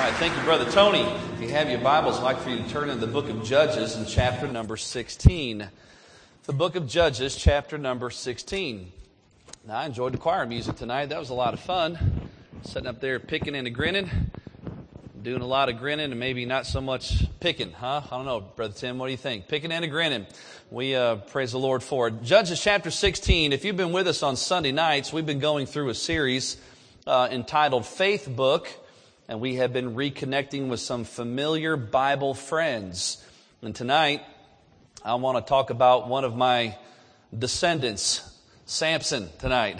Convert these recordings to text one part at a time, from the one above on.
right, thank you, Brother Tony. If you have your Bibles, I'd like for you to turn to the book of Judges in chapter number 16. The book of Judges, chapter number 16. Now, I enjoyed the choir music tonight. That was a lot of fun. Sitting up there picking and grinning. Doing a lot of grinning and maybe not so much picking, huh? I don't know, Brother Tim, what do you think? Picking and grinning. We praise the Lord for it. Judges chapter 16. If you've been with us on Sunday nights, we've been going through a series entitled Faith Book. And we have been reconnecting with some familiar Bible friends. And tonight, I want to talk about one of my descendants, Samson, tonight,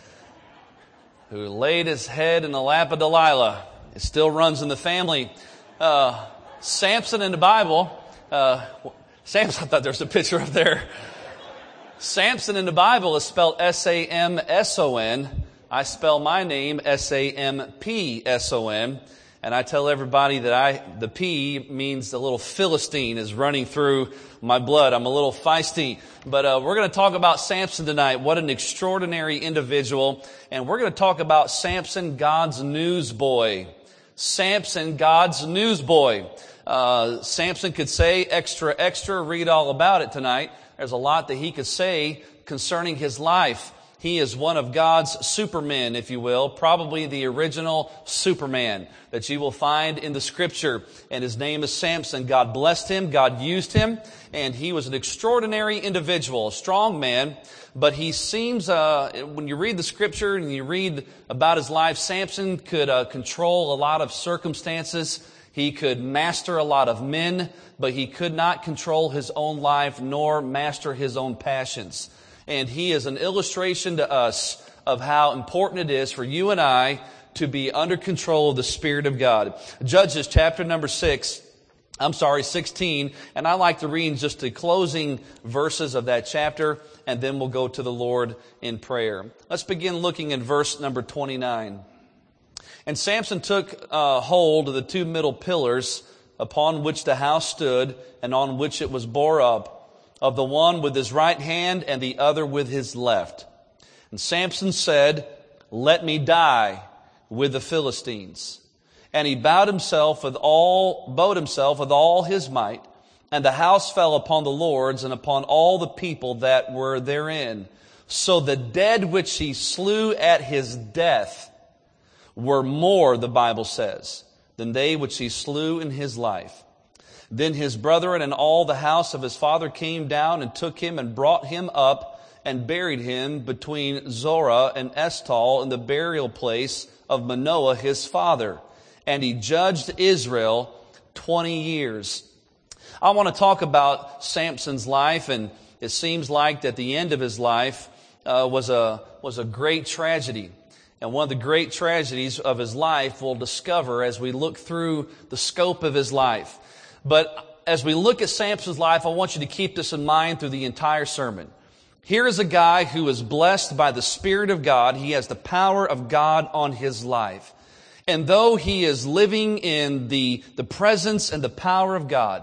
who laid his head in the lap of Delilah. It still runs in the family. Samson in the Bible, Samson, I thought there was a picture up there. Samson in the Bible is spelled S-A-M-S-O-N. I spell my name S-A-M-P-S-O-N, and I tell everybody that the P means the little Philistine is running through my blood. I'm a little feisty, but we're going to talk about Samson tonight. What an extraordinary individual, and we're going to talk about Samson, God's newsboy. Samson, God's newsboy. Samson could say extra, extra, read all about it tonight. There's a lot that he could say concerning his life. He is one of God's supermen, if you will, probably the original Superman that you will find in the Scripture. And his name is Samson. God blessed him. God used him. And he was an extraordinary individual, a strong man. But he seems, when you read the Scripture and you read about his life, Samson could control a lot of circumstances. He could master a lot of men, but he could not control his own life nor master his own passions. And he is an illustration to us of how important it is for you and I to be under control of the Spirit of God. Judges chapter number 16. And I like to read just the closing verses of that chapter, and then we'll go to the Lord in prayer. Let's begin looking at verse number 29. And Samson took hold of the two middle pillars upon which the house stood and on which it was bore up, of the one with his right hand and the other with his left. And Samson said, "Let me die with the Philistines." And he bowed himself with all his might, and the house fell upon the lords and upon all the people that were therein. So the dead which he slew at his death were more, the Bible says, than they which he slew in his life. Then his brethren and all the house of his father came down and took him and brought him up and buried him between Zorah and Eshtaol in the burial place of Manoah his father. And he judged Israel 20 years. I want to talk about Samson's life, and it seems like that the end of his life was a great tragedy. And one of the great tragedies of his life we'll discover as we look through the scope of his life. But as we look at Samson's life, I want you to keep this in mind through the entire sermon. Here is a guy who is blessed by the Spirit of God. He has the power of God on his life. And though he is living in the presence and the power of God,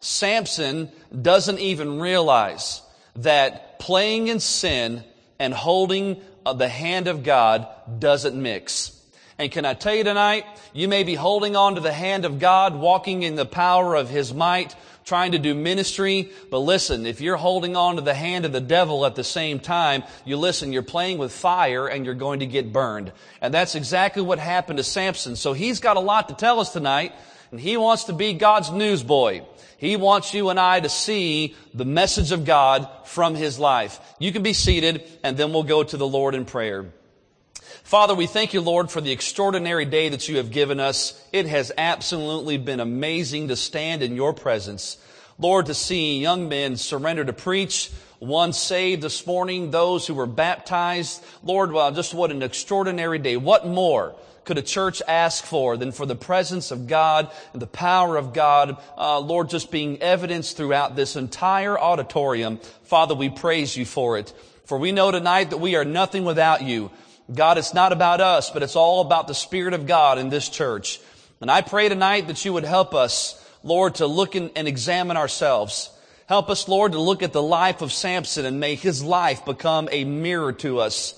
Samson doesn't even realize that playing in sin and holding the hand of God doesn't mix. And can I tell you tonight, you may be holding on to the hand of God, walking in the power of His might, trying to do ministry. But listen, if you're holding on to the hand of the devil at the same time, you're playing with fire and you're going to get burned. And that's exactly what happened to Samson. So he's got a lot to tell us tonight, and he wants to be God's newsboy. He wants you and I to see the message of God from his life. You can be seated, and then we'll go to the Lord in prayer. Father, we thank you, Lord, for the extraordinary day that you have given us. It has absolutely been amazing to stand in your presence. Lord, to see young men surrender to preach, one saved this morning, those who were baptized. Lord, just what an extraordinary day. What more could a church ask for than for the presence of God and the power of God, Lord, just being evidenced throughout this entire auditorium. Father, we praise you for it. For we know tonight that we are nothing without you. God, it's not about us, but it's all about the Spirit of God in this church. And I pray tonight that you would help us, Lord, to look and examine ourselves. Help us, Lord, to look at the life of Samson, and may his life become a mirror to us.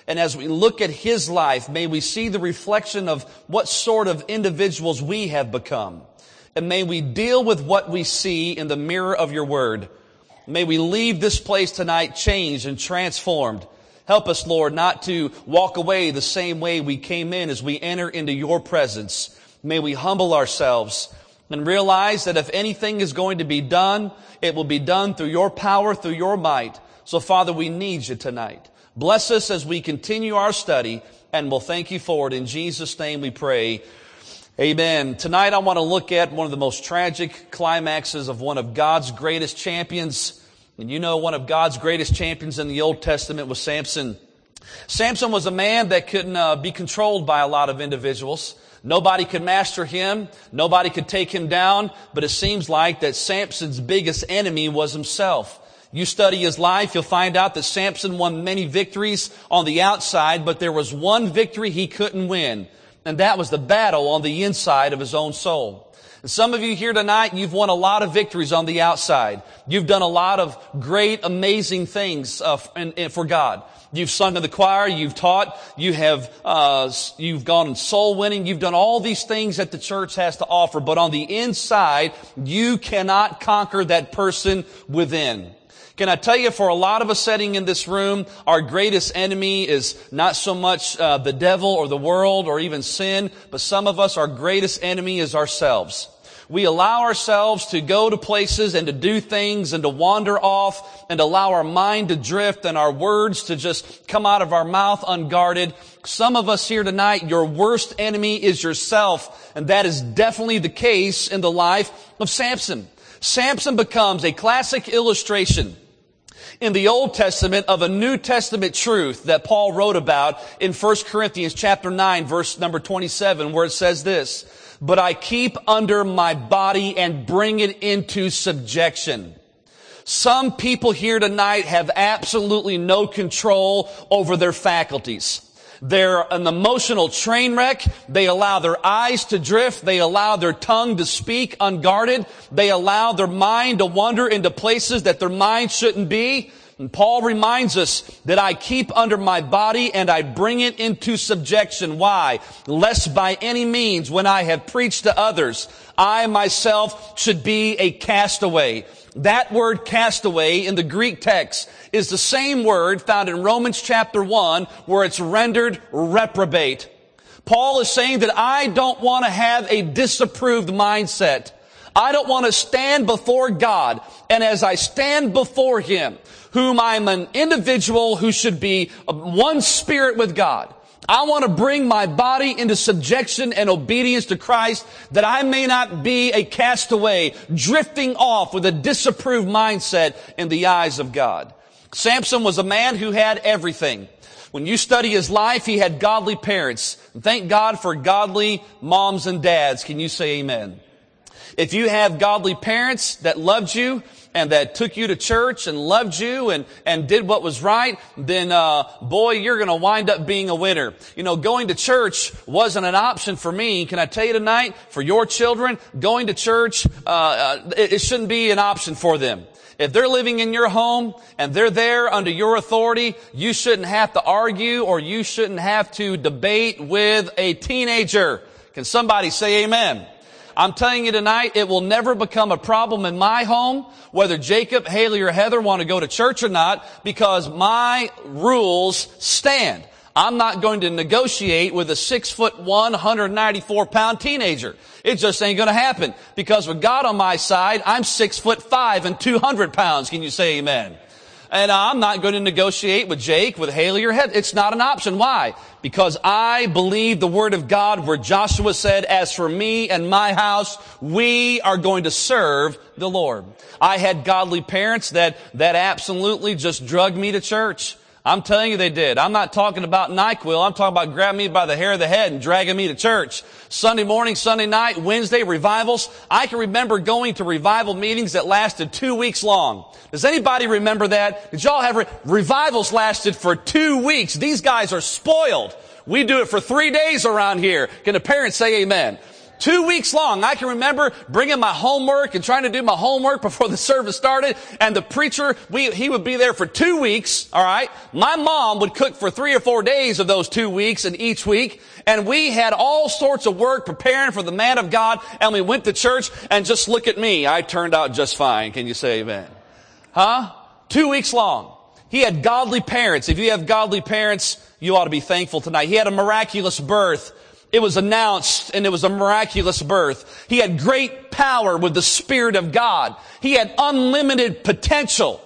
And as we look at his life, may we see the reflection of what sort of individuals we have become. And may we deal with what we see in the mirror of your word. May we leave this place tonight changed and transformed. Help us, Lord, not to walk away the same way we came in as we enter into your presence. May we humble ourselves and realize that if anything is going to be done, it will be done through your power, through your might. So, Father, we need you tonight. Bless us as we continue our study, and we'll thank you for it. In Jesus' name we pray. Amen. Tonight I want to look at one of the most tragic climaxes of one of God's greatest champions. And you know, one of God's greatest champions in the Old Testament was Samson. Samson was a man that couldn't be controlled by a lot of individuals. Nobody could master him. Nobody could take him down. But it seems like that Samson's biggest enemy was himself. You study his life, you'll find out that Samson won many victories on the outside, but there was one victory he couldn't win. And that was the battle on the inside of his own soul. And some of you here tonight, you've won a lot of victories on the outside. You've done a lot of great, amazing things for God. You've sung in the choir, you've taught, you've gone soul winning, you've done all these things that the church has to offer. But on the inside, you cannot conquer that person within. Can I tell you, for a lot of us sitting in this room, our greatest enemy is not so much the devil or the world or even sin, but some of us, our greatest enemy is ourselves. We allow ourselves to go to places and to do things and to wander off and allow our mind to drift and our words to just come out of our mouth unguarded. Some of us here tonight, your worst enemy is yourself, and that is definitely the case in the life of Samson. Samson becomes a classic illustration in the Old Testament of a New Testament truth that Paul wrote about in 1 Corinthians chapter 9, verse number 27, where it says this, "But I keep under my body and bring it into subjection." Some people here tonight have absolutely no control over their faculties. They're an emotional train wreck. They allow their eyes to drift. They allow their tongue to speak unguarded. They allow their mind to wander into places that their mind shouldn't be. And Paul reminds us that I keep under my body and I bring it into subjection. Why? Lest by any means, when I have preached to others, I myself should be a castaway. That word castaway in the Greek text is the same word found in Romans chapter 1 where it's rendered reprobate. Paul is saying that I don't want to have a disapproved mindset. I don't want to stand before God, and as I stand before Him, whom I'm an individual who should be one spirit with God, I want to bring my body into subjection and obedience to Christ that I may not be a castaway drifting off with a disapproved mindset in the eyes of God. Samson was a man who had everything. When you study his life, he had godly parents. Thank God for godly moms and dads. Can you say amen? If you have godly parents that loved you and that took you to church and loved you and did what was right, then boy, you're going to wind up being a winner. You know, going to church wasn't an option for me. Can I tell you tonight, for your children, going to church, it shouldn't be an option for them. If they're living in your home and they're there under your authority, you shouldn't have to argue or you shouldn't have to debate with a teenager. Can somebody say amen? I'm telling you tonight, it will never become a problem in my home, whether Jacob, Haley, or Heather want to go to church or not, because my rules stand. I'm not going to negotiate with a 6'1", 194-pound teenager. It just ain't going to happen. Because with God on my side, I'm 6'5" and 200 pounds. Can you say amen? And I'm not going to negotiate with Jake, with Haley, or Heather. It's not an option. Why? Because I believe the Word of God where Joshua said, as for me and my house, we are going to serve the Lord. I had godly parents that absolutely just drugged me to church. I'm telling you they did. I'm not talking about NyQuil. I'm talking about grabbing me by the hair of the head and dragging me to church. Sunday morning, Sunday night, Wednesday, revivals. I can remember going to revival meetings that lasted 2 weeks long. Does anybody remember that? Did y'all have revivals lasted for 2 weeks? These guys are spoiled. We do it for 3 days around here. Can the parents say amen? 2 weeks long. I can remember bringing my homework and trying to do my homework before the service started. And the preacher, he would be there for 2 weeks. All right. My mom would cook for 3 or 4 days of those 2 weeks and each week. And we had all sorts of work preparing for the man of God. And we went to church, and just look at me. I turned out just fine. Can you say amen? 2 weeks long. He had godly parents. If you have godly parents, you ought to be thankful tonight. He had a miraculous birth. It was announced, and it was a miraculous birth. He had great power with the Spirit of God. He had unlimited potential.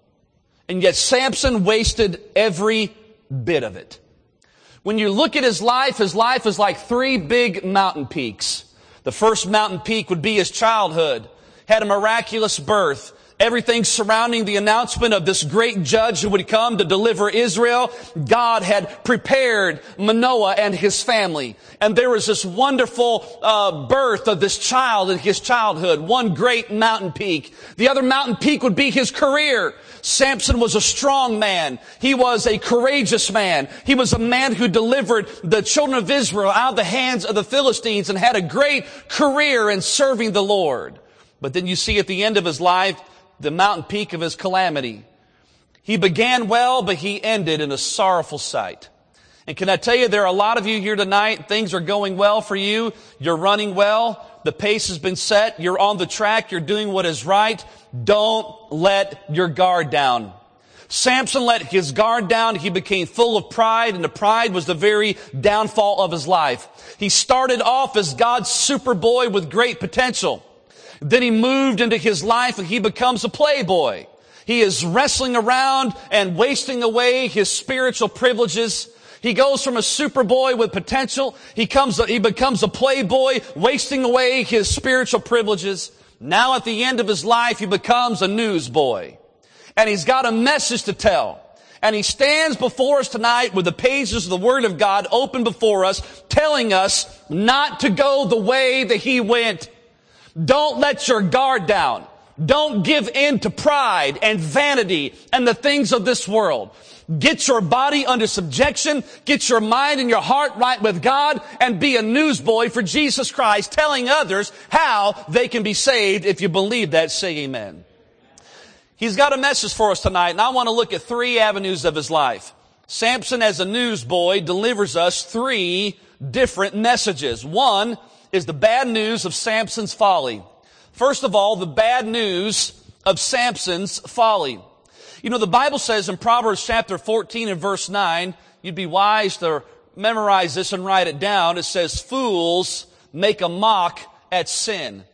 And yet Samson wasted every bit of it. When you look at his life is like 3 big mountain peaks. The first mountain peak would be his childhood. Had a miraculous birth. Everything surrounding the announcement of this great judge who would come to deliver Israel. God had prepared Manoah and his family. And there was this wonderful birth of this child in his childhood. One great mountain peak. The other mountain peak would be his career. Samson was a strong man. He was a courageous man. He was a man who delivered the children of Israel out of the hands of the Philistines and had a great career in serving the Lord. But then you see at the end of his life, the mountain peak of his calamity. He began well, but he ended in a sorrowful sight. And can I tell you, there are a lot of you here tonight, things are going well for you. You're running well. The pace has been set. You're on the track. You're doing what is right. Don't let your guard down. Samson let his guard down. He became full of pride, and the pride was the very downfall of his life. He started off as God's superboy with great potential. Then he moved into his life and he becomes a playboy. He is wrestling around and wasting away his spiritual privileges. He goes from a superboy with potential. He becomes a playboy, wasting away his spiritual privileges. Now at the end of his life, he becomes a newsboy. And he's got a message to tell. And he stands before us tonight with the pages of the Word of God open before us, telling us not to go the way that he went. Don't let your guard down. Don't give in to pride and vanity and the things of this world. Get your body under subjection. Get your mind and your heart right with God, and be a newsboy for Jesus Christ, telling others how they can be saved. If you believe that, say amen. He's got a message for us tonight, and I want to look at 3 avenues of his life. Samson, as a newsboy, delivers us 3 different messages. One is the bad news of Samson's folly. First of all, the bad news of Samson's folly. You know, the Bible says in Proverbs chapter 14 and verse 9, you'd be wise to memorize this and write it down. It says, fools make a mock at sin.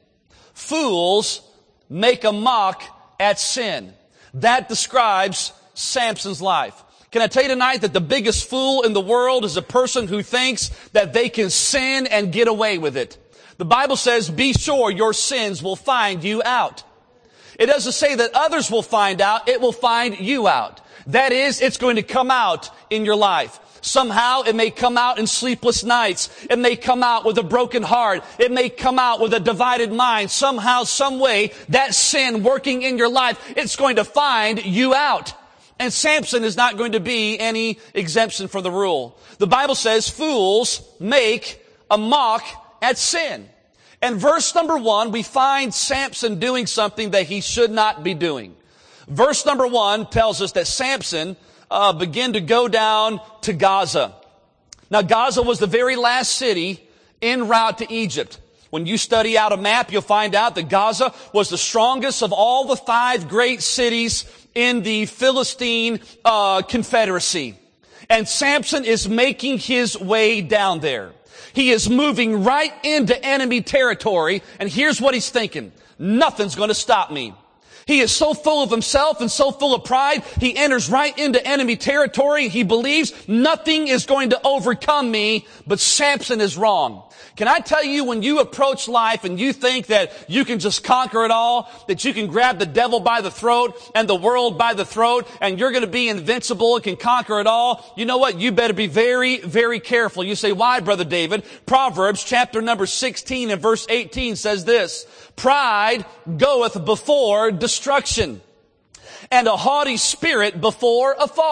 Fools make a mock at sin. That describes Samson's life. Can I tell you tonight that the biggest fool in the world is a person who thinks that they can sin and get away with it. The Bible says, be sure your sins will find you out. It doesn't say that others will find out. It will find you out. That is, it's going to come out in your life. Somehow it may come out in sleepless nights. It may come out with a broken heart. It may come out with a divided mind. Somehow, some way, that sin working in your life, it's going to find you out. And Samson is not going to be any exemption from the rule. The Bible says fools make a mock at sin. And verse number 1, we find Samson doing something that he should not be doing. Verse number 1 tells us that Samson began to go down to Gaza. Now, Gaza was the very last city en route to Egypt. When you study out a map, you'll find out that Gaza was the strongest of all the 5 great cities in the Philistine Confederacy. And Samson is making his way down there. He is moving right into enemy territory, and here's what he's thinking. Nothing's going to stop me. He is so full of himself and so full of pride, he enters right into enemy territory. He believes nothing is going to overcome me, but Samson is wrong. Can I tell you, when you approach life and you think that you can just conquer it all, that you can grab the devil by the throat and the world by the throat, and you're going to be invincible and can conquer it all, you know what? You better be very, very careful. You say, why, Brother David? Proverbs chapter number 16 and verse 18 says this, pride goeth before destruction, and a haughty spirit before a fall.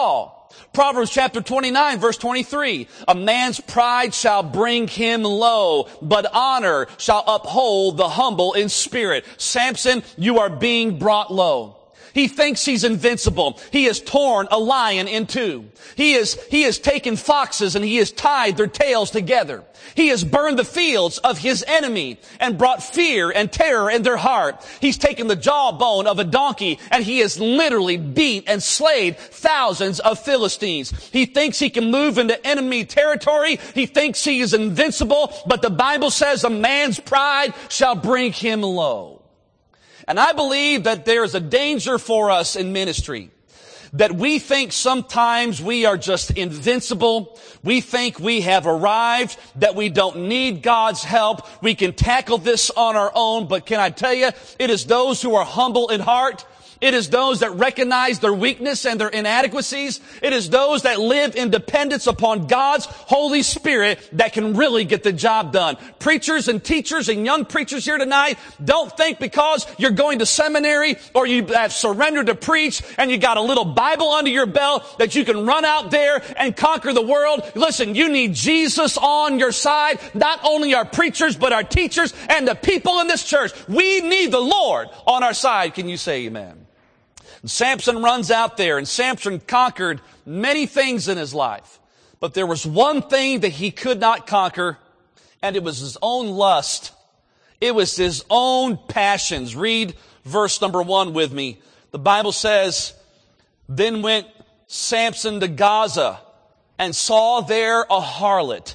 Proverbs chapter 29, verse 23. A man's pride shall bring him low, but honor shall uphold the humble in spirit. Samson, you are being brought low. He thinks he's invincible. He has torn a lion in two. He has taken foxes and he has tied their tails together. He has burned the fields of his enemy and brought fear and terror in their heart. He's taken the jawbone of a donkey and he has literally beat and slayed thousands of Philistines. He thinks he can move into enemy territory. He thinks he is invincible, but the Bible says a man's pride shall bring him low. And I believe that there is a danger for us in ministry, that we think sometimes we are just invincible. We think we have arrived, that we don't need God's help. We can tackle this on our own. But can I tell you, it is those who are humble in heart. It is those that recognize their weakness and their inadequacies. It is those that live in dependence upon God's Holy Spirit that can really get the job done. Preachers and teachers and young preachers here tonight, don't think because you're going to seminary or you have surrendered to preach and you got a little Bible under your belt that you can run out there and conquer the world. Listen, you need Jesus on your side. Not only our preachers, but our teachers and the people in this church. We need the Lord on our side. Can you say amen? And Samson runs out there, and Samson conquered many things in his life. But there was one thing that he could not conquer, and it was his own lust. It was his own passions. Read verse number 1 with me. The Bible says, "Then went Samson to Gaza, and saw there a harlot,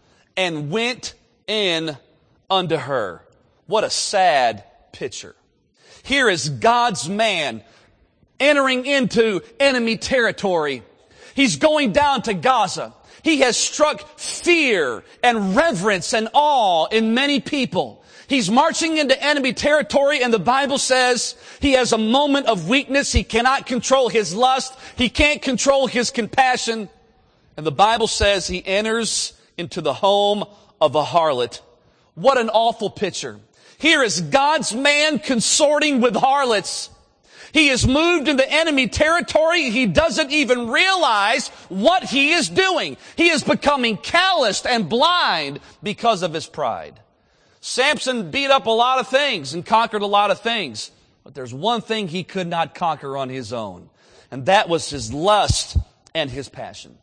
and went in unto her." What a sad picture. Here is God's man entering into enemy territory. He's going down to Gaza. He has struck fear and reverence and awe in many people. He's marching into enemy territory, and the Bible says he has a moment of weakness. He cannot control his lust. He can't control his compassion. And the Bible says he enters into the home of a harlot. What an awful picture. Here is God's man consorting with harlots. He is moved into enemy territory. He doesn't even realize what he is doing. He is becoming calloused and blind because of his pride. Samson beat up a lot of things and conquered a lot of things. But there's one thing he could not conquer on his own. And that was his lust and his passion.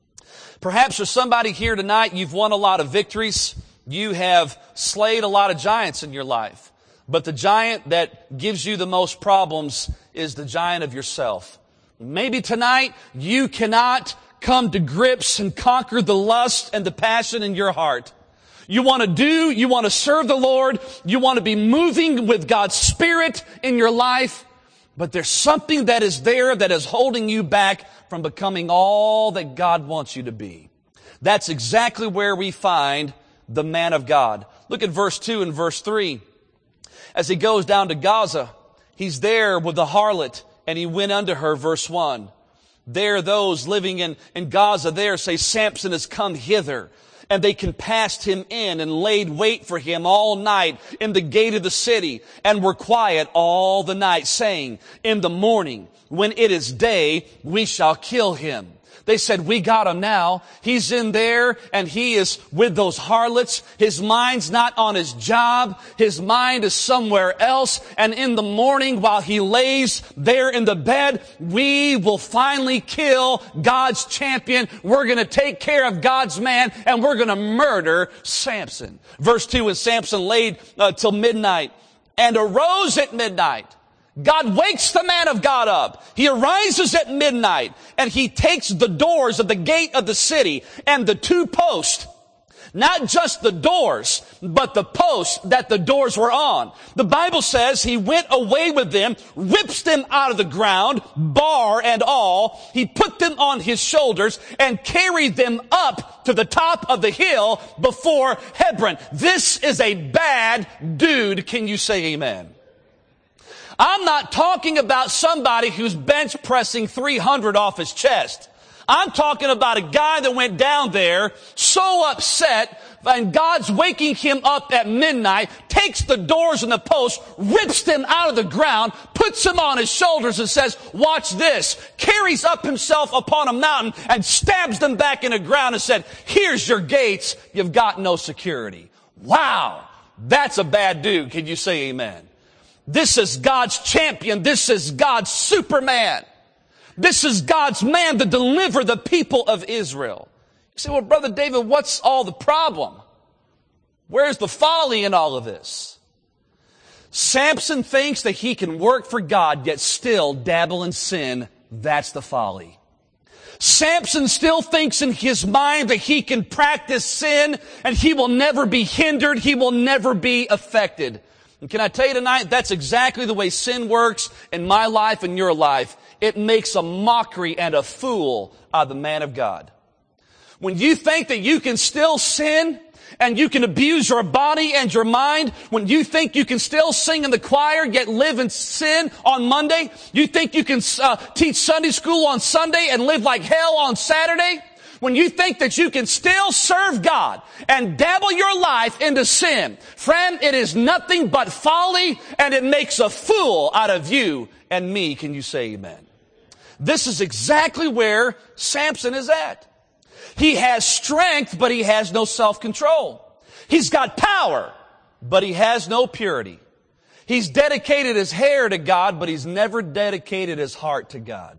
Perhaps there's somebody here tonight, you've won a lot of victories. You have slayed a lot of giants in your life. But the giant that gives you the most problems is the giant of yourself. Maybe tonight you cannot come to grips and conquer the lust and the passion in your heart. You want to serve the Lord, you want to be moving with God's Spirit in your life, but there's something that is there that is holding you back from becoming all that God wants you to be. That's exactly where we find the man of God. Look at verse 2 and verse 3. As he goes down to Gaza, he's there with the harlot, and he went unto her, verse 1. There those living in Gaza there say, Samson has come hither. And they compassed him in and laid wait for him all night in the gate of the city, and were quiet all the night, saying, in the morning, when it is day, we shall kill him. They said, we got him now. He's in there and he is with those harlots. His mind's not on his job. His mind is somewhere else. And in the morning, while he lays there in the bed, we will finally kill God's champion. We're going to take care of God's man, and we're going to murder Samson. Verse 2, and Samson laid till midnight and arose at midnight. God wakes the man of God up. He arises at midnight, and he takes the doors of the gate of the city and the two posts. Not just the doors, but the posts that the doors were on. The Bible says he went away with them, rips them out of the ground, bar and all. He put them on his shoulders and carried them up to the top of the hill before Hebron. This is a bad dude. Can you say amen? I'm not talking about somebody who's bench pressing 300 off his chest. I'm talking about a guy that went down there so upset, and God's waking him up at midnight, takes the doors and the posts, rips them out of the ground, puts them on his shoulders and says, watch this, carries up himself upon a mountain and stabs them back in the ground and said, here's your gates, you've got no security. Wow, that's a bad dude. Can you say amen? This is God's champion. This is God's Superman. This is God's man to deliver the people of Israel. You say, well, Brother David, what's all the problem? Where's the folly in all of this? Samson thinks that he can work for God, yet still dabble in sin. That's the folly. Samson still thinks in his mind that he can practice sin and he will never be hindered. He will never be affected. And can I tell you tonight, that's exactly the way sin works in my life and your life. It makes a mockery and a fool out of the man of God. When you think that you can still sin and you can abuse your body and your mind, when you think you can still sing in the choir yet live in sin on Monday, you think you can teach Sunday school on Sunday and live like hell on Saturday, when you think that you can still serve God and dabble your life into sin, friend, it is nothing but folly, and it makes a fool out of you and me. Can you say amen? This is exactly where Samson is at. He has strength, but he has no self-control. He's got power, but he has no purity. He's dedicated his hair to God, but he's never dedicated his heart to God.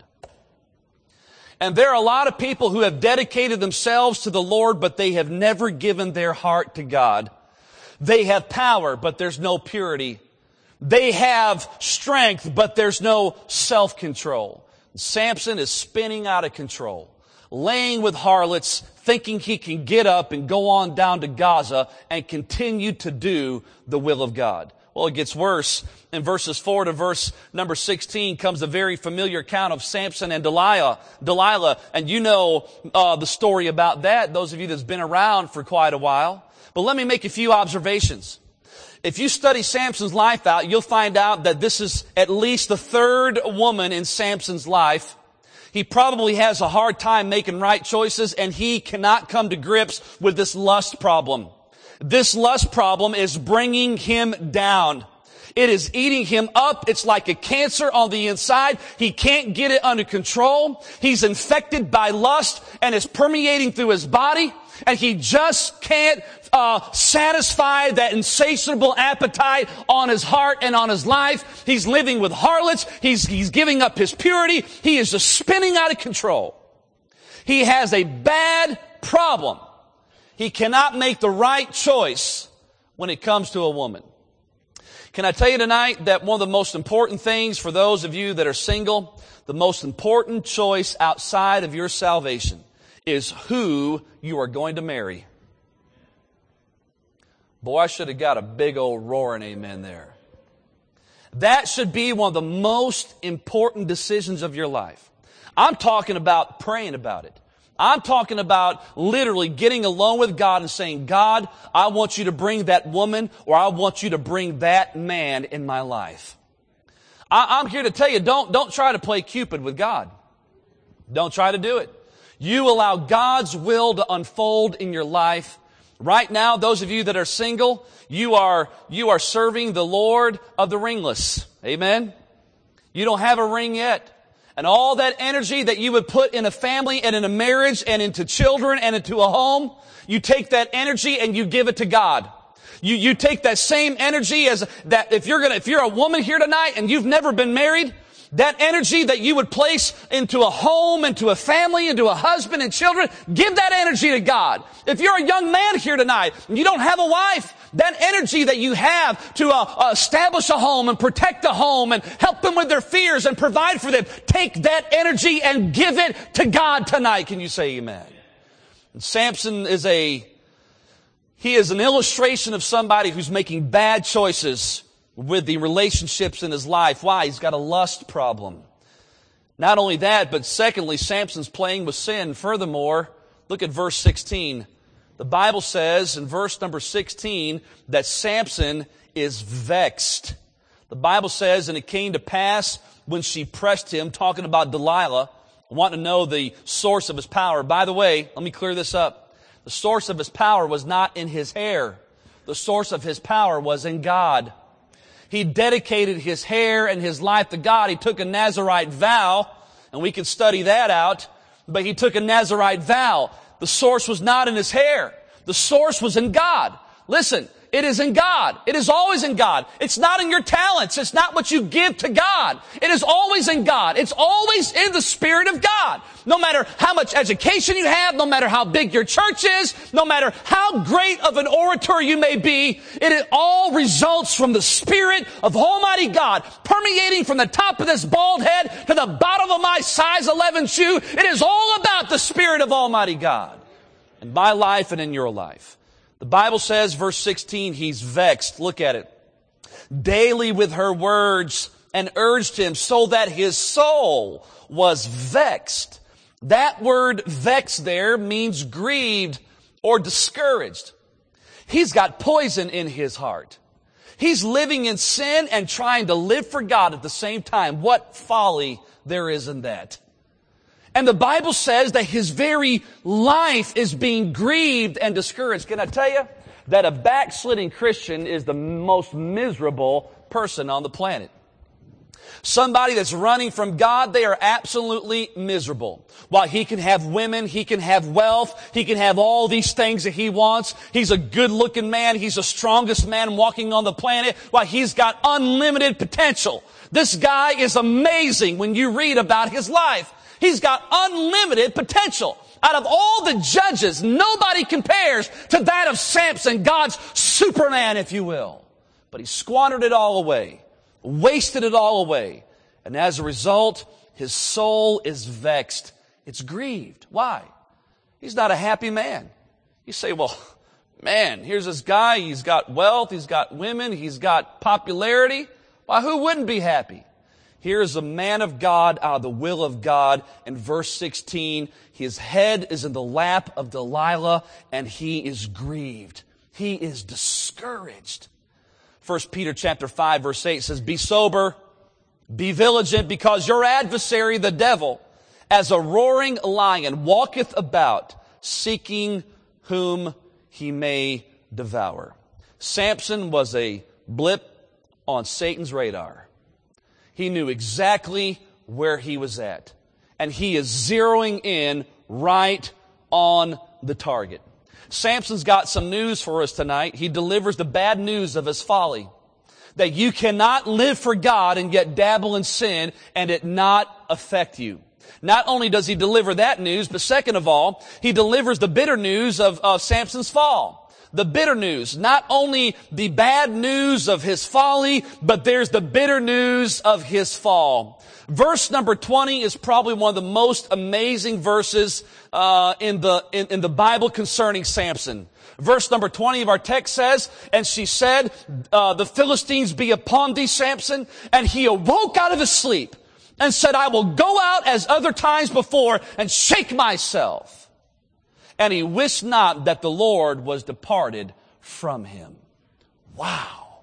And there are a lot of people who have dedicated themselves to the Lord, but they have never given their heart to God. They have power, but there's no purity. They have strength, but there's no self-control. Samson is spinning out of control, laying with harlots, thinking he can get up and go on down to Gaza and continue to do the will of God. Well, it gets worse. In verses 4 to verse number 16 comes a very familiar account of Samson and Delilah. And you know the story about that, those of you that's been around for quite a while. But let me make a few observations. If you study Samson's life out, you'll find out that this is at least the third woman in Samson's life. He probably has a hard time making right choices, and he cannot come to grips with this lust problem. This lust problem is bringing him down. It is eating him up. It's like a cancer on the inside. He can't get it under control. He's infected by lust and it's permeating through his body. And he just can't satisfy that insatiable appetite on his heart and on his life. He's living with harlots. He's giving up his purity. He is just spinning out of control. He has a bad problem. He cannot make the right choice when it comes to a woman. Can I tell you tonight that one of the most important things for those of you that are single, the most important choice outside of your salvation is who you are going to marry. Boy, I should have got a big old roaring amen there. That should be one of the most important decisions of your life. I'm talking about praying about it. I'm talking about literally getting alone with God and saying, God, I want you to bring that woman, or I want you to bring that man in my life. I'm here to tell you, don't try to play Cupid with God. Don't try to do it. You allow God's will to unfold in your life. Right now, those of you that are single, you are serving the Lord of the ringless. Amen? You don't have a ring yet. And all that energy that you would put in a family and in a marriage and into children and into a home, you take that energy and you give it to God. You take that same energy as that if you're a woman here tonight and you've never been married, that energy that you would place into a home, into a family, into a husband and children, give that energy to God. If you're a young man here tonight and you don't have a wife, that energy that you have to establish a home and protect a home and help them with their fears and provide for them, take that energy and give it to God tonight. Can you say amen? And Samson is an illustration of somebody who's making bad choices with the relationships in his life. Why? He's got a lust problem. Not only that, but secondly, Samson's playing with sin. Furthermore, look at verse 16. The Bible says in verse number 16 that Samson is vexed. The Bible says, and it came to pass when she pressed him, talking about Delilah, Want to know the source of his power. By the way, let me clear this up. The source of his power was not in his hair. The source of his power was in God. He dedicated his hair and his life to God. He took a Nazirite vow, and we can study that out, but he took a Nazirite vow. The source was not in his hair. The source was in God. Listen, it is in God. It is always in God. It's not in your talents. It's not what you give to God. It is always in God. It's always in the Spirit of God. No matter how much education you have, no matter how big your church is, no matter how great of an orator you may be, it all results from the Spirit of Almighty God, permeating from the top of this bald head to the bottom of my size 11 shoe. It is all about the Spirit of Almighty God in my life and in your life. The Bible says, verse 16, he's vexed. Look at it. Daily with her words, and urged him so that his soul was vexed. That word vexed there means grieved or discouraged. He's got poison in his heart. He's living in sin and trying to live for God at the same time. What folly there is in that. And the Bible says that his very life is being grieved and discouraged. Can I tell you that a backsliding Christian is the most miserable person on the planet? Somebody that's running from God, they are absolutely miserable. While he can have women, he can have wealth, he can have all these things that he wants. He's a good-looking man. He's the strongest man walking on the planet. While he's got unlimited potential. This guy is amazing when you read about his life. He's got unlimited potential. Out of all the judges, nobody compares to that of Samson, God's Superman, if you will. But he squandered it all away, wasted it all away. And as a result, his soul is vexed. It's grieved. Why? He's not a happy man. You say, well, man, here's this guy. He's got wealth. He's got women. He's got popularity. Why, who wouldn't be happy? Here is a man of God out of the will of God. In verse 16, his head is in the lap of Delilah, and he is grieved. He is discouraged. 1 Peter chapter 5, verse 8 says, be sober, be vigilant, because your adversary, the devil, as a roaring lion, walketh about, seeking whom he may devour. Samson was a blip on Satan's radar. He knew exactly where he was at. And he is zeroing in right on the target. Samson's got some news for us tonight. He delivers the bad news of his folly. That you cannot live for God and yet dabble in sin and it not affect you. Not only does he deliver that news, but second of all, he delivers the bitter news of Samson's fall. The bitter news, not only the bad news of his folly, but there's the bitter news of his fall. Verse number 20 is probably one of the most amazing verses in the Bible concerning Samson. Verse number 20 of our text says, and she said, the Philistines be upon thee, Samson. And he awoke out of his sleep and said, I will go out as other times before and shake myself. And he wist not that the Lord was departed from him. Wow.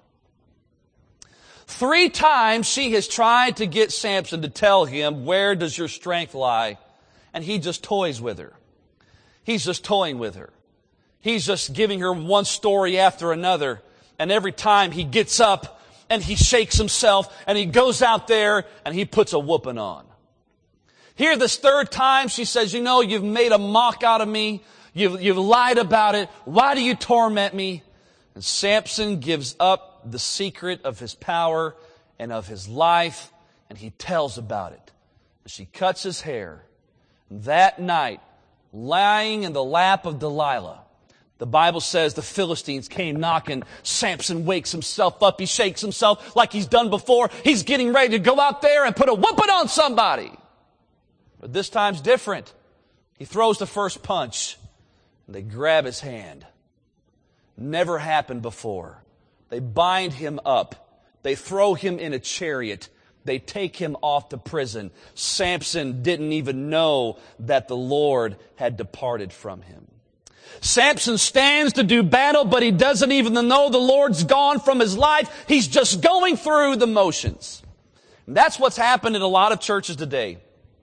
3 times she has tried to get Samson to tell him, where does your strength lie? And he just toys with her. He's just toying with her. He's just giving her one story after another. And every time he gets up and he shakes himself and he goes out there and he puts a whooping on. Here this 3rd time, she says, you know, you've made a mock out of me. You've lied about it. Why do you torment me? And Samson gives up the secret of his power and of his life, and he tells about it. She cuts his hair. That night, lying in the lap of Delilah, the Bible says the Philistines came knocking. Samson wakes himself up. He shakes himself like he's done before. He's getting ready to go out there and put a whooping on somebody. But this time's different. He throws the first punch, and they grab his hand. Never happened before. They bind him up. They throw him in a chariot. They take him off to prison. Samson didn't even know that the Lord had departed from him. Samson stands to do battle, but he doesn't even know the Lord's gone from his life. He's just going through the motions. And that's what's happened in a lot of churches today.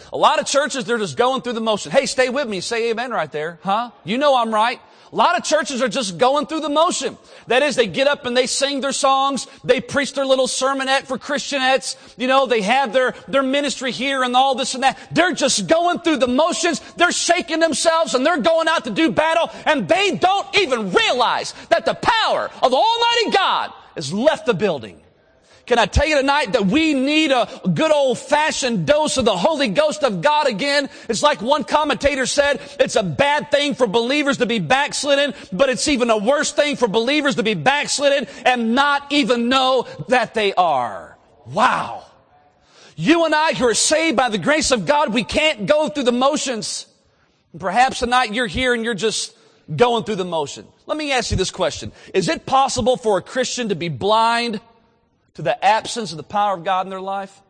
A lot of churches, they're just going through the motion. Hey, stay with me. Say amen right there. Huh? You know I'm right. A lot of churches are just going through the motion. That is, they get up and they sing their songs. They preach their little sermonette for Christianettes. You know, they have their ministry here and all this and that. They're just going through the motions. They're shaking themselves and they're going out to do battle. And they don't even realize that the power of Almighty God has left the building. Can I tell you tonight that we need a good old-fashioned dose of the Holy Ghost of God again? It's like one commentator said, it's a bad thing for believers to be backslidden, but it's even a worse thing for believers to be backslidden and not even know that they are. Wow. You and I who are saved by the grace of God, we can't go through the motions. Perhaps tonight you're here and you're just going through the motion. Let me ask you this question. Is it possible for a Christian to be blind to the absence of the power of God in their life?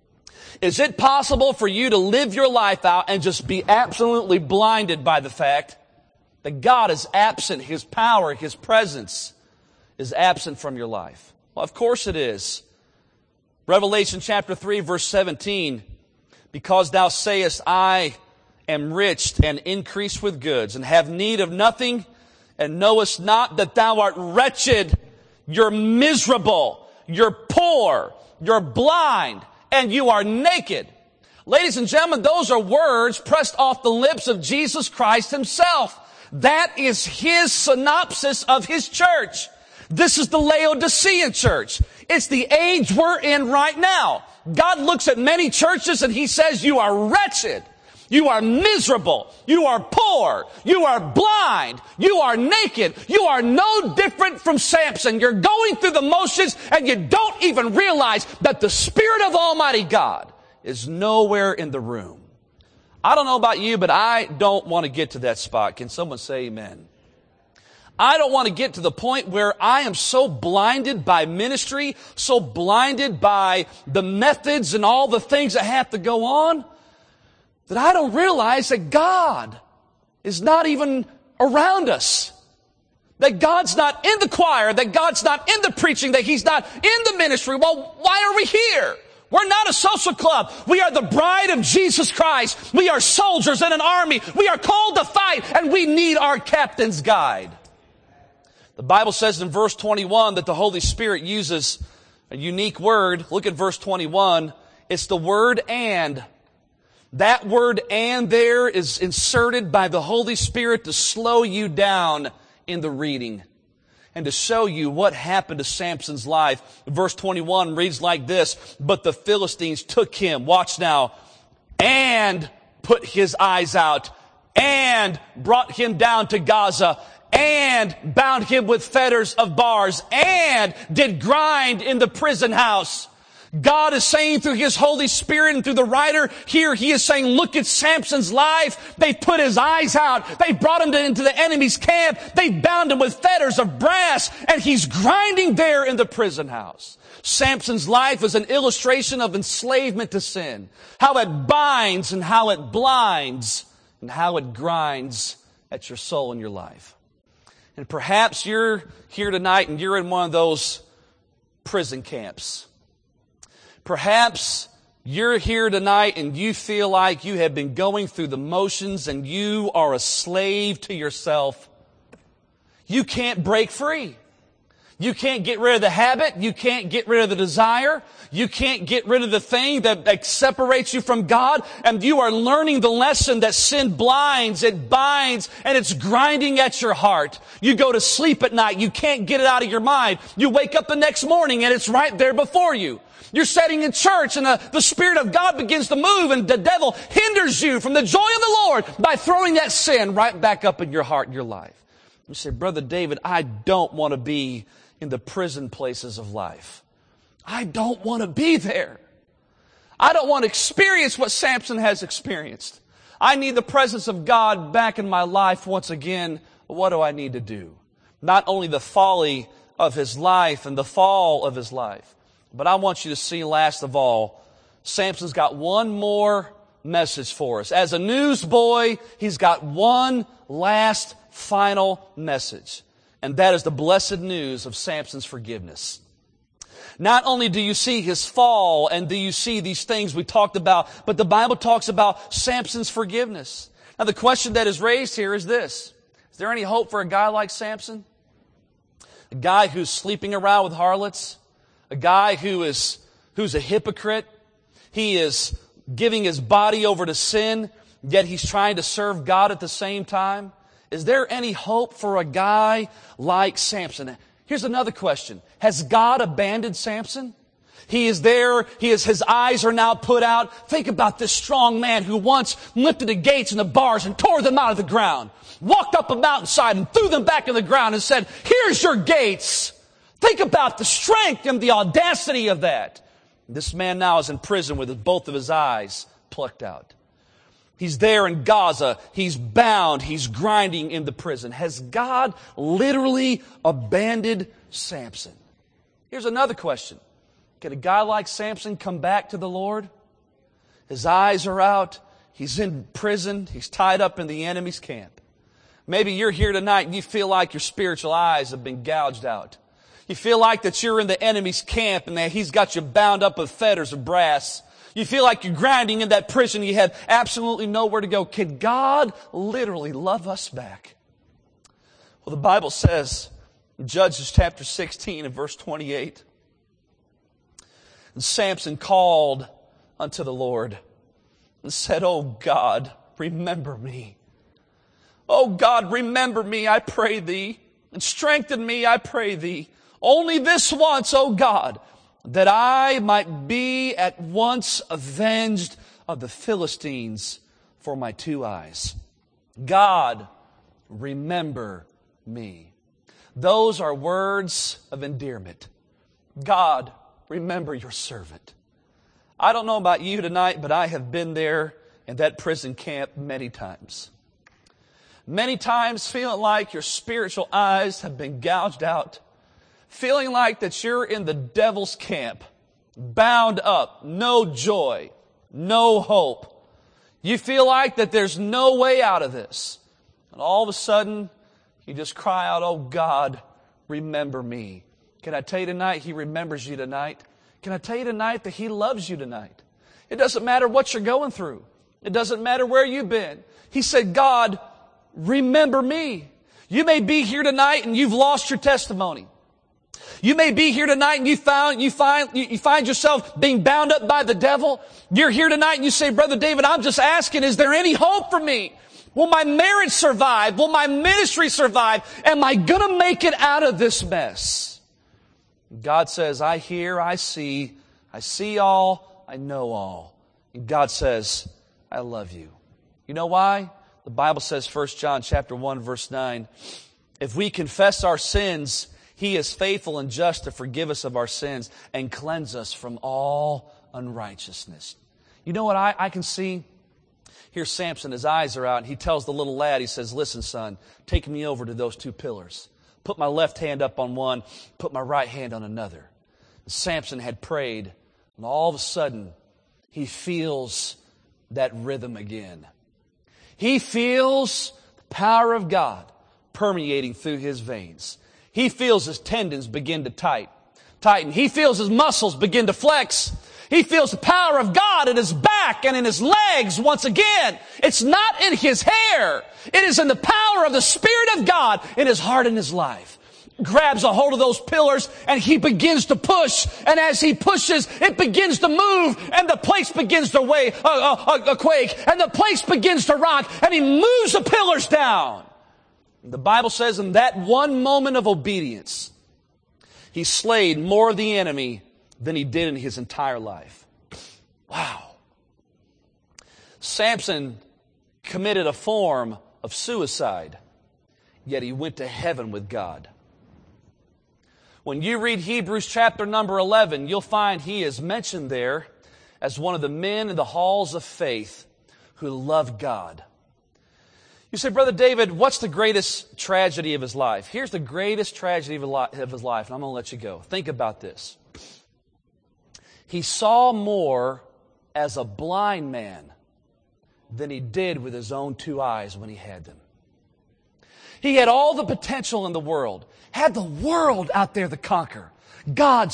Is it possible for you to live your life out and just be absolutely blinded by the fact that God is absent, His power, His presence is absent from your life? Well, of course it is. Revelation chapter 3, verse 17, because thou sayest, I am rich and increased with goods, and have need of nothing, and knowest not that thou art wretched, you're miserable, you're poor, you're blind, and you are naked. Ladies and gentlemen, those are words pressed off the lips of Jesus Christ Himself. That is His synopsis of His church. This is the Laodicean church. It's the age we're in right now. God looks at many churches and He says, you are wretched. You are miserable. You are poor. You are blind. You are naked. You are no different from Samson. You're going through the motions and you don't even realize that the Spirit of Almighty God is nowhere in the room. I don't know about you, but I don't want to get to that spot. Can someone say amen? I don't want to get to the point where I am so blinded by ministry, so blinded by the methods and all the things that have to go on, that I don't realize that God is not even around us. That God's not in the choir, that God's not in the preaching, that He's not in the ministry. Well, why are we here? We're not a social club. We are the bride of Jesus Christ. We are soldiers in an army. We are called to fight, and we need our captain's guide. The Bible says in verse 21 that the Holy Spirit uses a unique word. Look at verse 21. It's the word and. That word and there is inserted by the Holy Spirit to slow you down in the reading and to show you what happened to Samson's life. Verse 21 reads like this, but the Philistines took him, watch now, and put his eyes out, and brought him down to Gaza, and bound him with fetters of bars, and did grind in the prison house. God is saying through His Holy Spirit and through the writer here, He is saying, look at Samson's life. They put his eyes out. They brought him into the enemy's camp. They bound him with fetters of brass, and he's grinding there in the prison house. Samson's life is an illustration of enslavement to sin. How it binds and how it blinds and how it grinds at your soul and your life. And perhaps you're here tonight and you're in one of those prison camps. Perhaps you're here tonight and you feel like you have been going through the motions and you are a slave to yourself. You can't break free. You can't get rid of the habit. You can't get rid of the desire. You can't get rid of the thing that separates you from God. And you are learning the lesson that sin blinds, it binds, and it's grinding at your heart. You go to sleep at night. You can't get it out of your mind. You wake up the next morning and it's right there before you. You're sitting in church and the Spirit of God begins to move and the devil hinders you from the joy of the Lord by throwing that sin right back up in your heart and your life. You say, Brother David, I don't want to be in the prison places of life. I don't want to be there. I don't want to experience what Samson has experienced. I need the presence of God back in my life once again. What do I need to do? Not only the folly of his life and the fall of his life, but I want you to see, last of all, Samson's got one more message for us. As a newsboy, he's got one last final message. And that is the blessed news of Samson's forgiveness. Not only do you see his fall and do you see these things we talked about, but the Bible talks about Samson's forgiveness. Now the question that is raised here is this. Is there any hope for a guy like Samson? A guy who's sleeping around with harlots? A guy who's a hypocrite? He is giving his body over to sin, yet he's trying to serve God at the same time? Is there any hope for a guy like Samson? Here's another question. Has God abandoned Samson? He is there. His eyes are now put out. Think about this strong man who once lifted the gates and the bars and tore them out of the ground. Walked up a mountainside and threw them back in the ground and said, here's your gates. Think about the strength and the audacity of that. This man now is in prison with both of his eyes plucked out. He's there in Gaza. He's bound. He's grinding in the prison. Has God literally abandoned Samson? Here's another question. Can a guy like Samson come back to the Lord? His eyes are out. He's in prison. He's tied up in the enemy's camp. Maybe you're here tonight and you feel like your spiritual eyes have been gouged out. You feel like that you're in the enemy's camp and that he's got you bound up with fetters of brass. You feel like you're grinding in that prison. You had absolutely nowhere to go. Can God literally love us back? Well, the Bible says in Judges chapter 16 and verse 28, and Samson called unto the Lord and said, "Oh God, remember me. Oh God, remember me, I pray thee, and strengthen me, I pray thee. Only this once, O God, that I might be at once avenged of the Philistines for my two eyes. God, remember me." Those are words of endearment. God, remember your servant. I don't know about you tonight, but I have been there in that prison camp many times. Many times feeling like your spiritual eyes have been gouged out. Feeling like that you're in the devil's camp, bound up, no joy, no hope. You feel like that there's no way out of this. And all of a sudden, you just cry out, "Oh God, remember me." Can I tell you tonight, He remembers you tonight? Can I tell you tonight that He loves you tonight? It doesn't matter what you're going through. It doesn't matter where you've been. He said, "God, remember me." You may be here tonight and you've lost your testimony. You may be here tonight and you find yourself being bound up by the devil. You're here tonight and you say, "Brother David, I'm just asking, is there any hope for me? Will my marriage survive? Will my ministry survive? Am I going to make it out of this mess?" God says, "I hear, I see all, I know all." And God says, "I love you." You know why? The Bible says, 1 John chapter 1, verse 9, if we confess our sins, He is faithful and just to forgive us of our sins and cleanse us from all unrighteousness. You know what I can see? Here's Samson, his eyes are out, and he tells the little lad, he says, "Listen, son, take me over to those two pillars. Put my left hand up on one, put my right hand on another." And Samson had prayed, and all of a sudden, he feels that rhythm again. He feels the power of God permeating through his veins. He feels his tendons begin to tighten. He feels his muscles begin to flex. He feels the power of God in his back and in his legs once again. It's not in his hair. It is in the power of the Spirit of God in his heart and his life. Grabs a hold of those pillars and he begins to push. And as he pushes, it begins to move and the place begins to quake and the place begins to rock and he moves the pillars down. The Bible says in that one moment of obedience, he slayed more of the enemy than he did in his entire life. Wow. Samson committed a form of suicide, yet he went to heaven with God. When you read Hebrews chapter number 11, you'll find he is mentioned there as one of the men in the halls of faith who loved God. You say, "Brother David, what's the greatest tragedy of his life?" Here's the greatest tragedy of his life, and I'm going to let you go. Think about this. He saw more as a blind man than he did with his own two eyes when he had them. He had all the potential in the world, had the world out there to conquer. God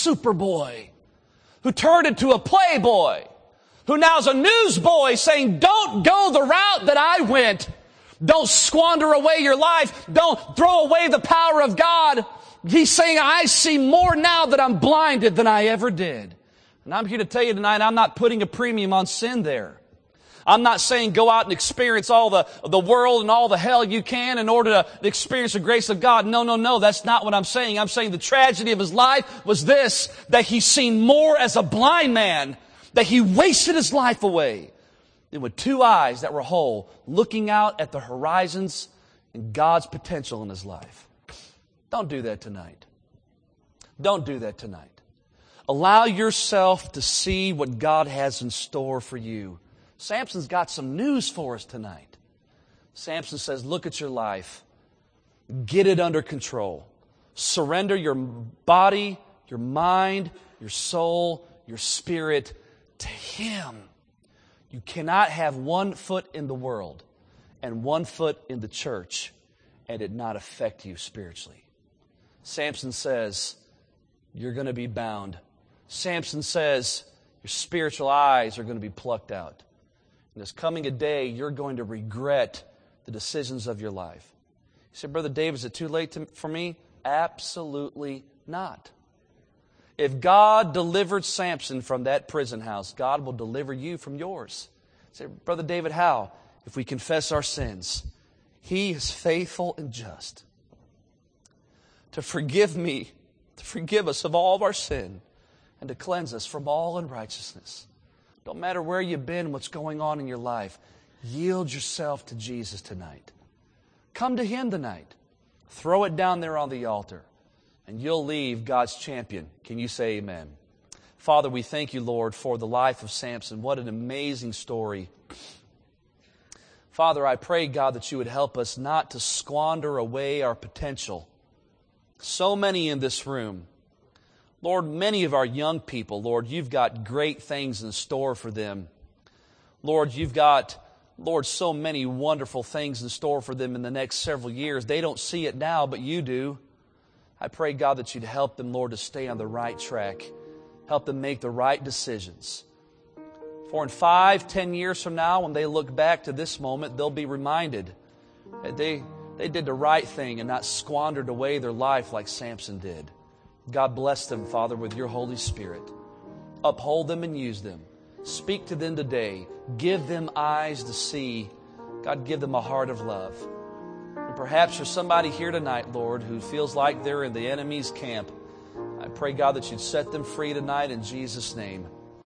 superboy, who turned into a playboy, who now is a newsboy saying, don't go the route that I went. Don't squander away your life. Don't throw away the power of God. He's saying, I see more now that I'm blinded than I ever did. And I'm here to tell you tonight, I'm not putting a premium on sin there. I'm not saying go out and experience all the world and all the hell you can in order to experience the grace of God. No. That's not what I'm saying. I'm saying the tragedy of his life was this, that he's seen more as a blind man, that he wasted his life away, than with two eyes that were whole, looking out at the horizons and God's potential in his life. Don't do that tonight. Don't do that tonight. Allow yourself to see what God has in store for you. Samson's got some news for us tonight. Samson says, look at your life. Get it under control. Surrender your body, your mind, your soul, your spirit to Him. You cannot have one foot in the world and one foot in the church and it not affect you spiritually. Samson says, you're going to be bound. Samson says, your spiritual eyes are going to be plucked out. And there's coming a day you're going to regret the decisions of your life. You say, Brother Dave, is it too late for me? Absolutely not. If God delivered Samson from that prison house, God will deliver you from yours. You say, Brother David, how? If we confess our sins, He is faithful and just to forgive me, to forgive us of all of our sin, and to cleanse us from all unrighteousness. Don't matter where you've been, what's going on in your life, yield yourself to Jesus tonight. Come to Him tonight. Throw it down there on the altar, and you'll leave God's champion. Can you say amen? Father, we thank you, Lord, for the life of Samson. What an amazing story. Father, I pray, God, that you would help us not to squander away our potential. So many in this room, Lord, many of our young people, Lord, you've got great things in store for them. Lord, you've got, Lord, so many wonderful things in store for them in the next several years. They don't see it now, but you do. I pray, God, that you'd help them, Lord, to stay on the right track. Help them make the right decisions. For in 5, 10 years from now, when they look back to this moment, they'll be reminded that they did the right thing and not squandered away their life like Samson did. God bless them, Father, with your Holy Spirit. Uphold them and use them. Speak to them today. Give them eyes to see. God, give them a heart of love. And perhaps there's somebody here tonight, Lord, who feels like they're in the enemy's camp. I pray, God, that you'd set them free tonight in Jesus' name.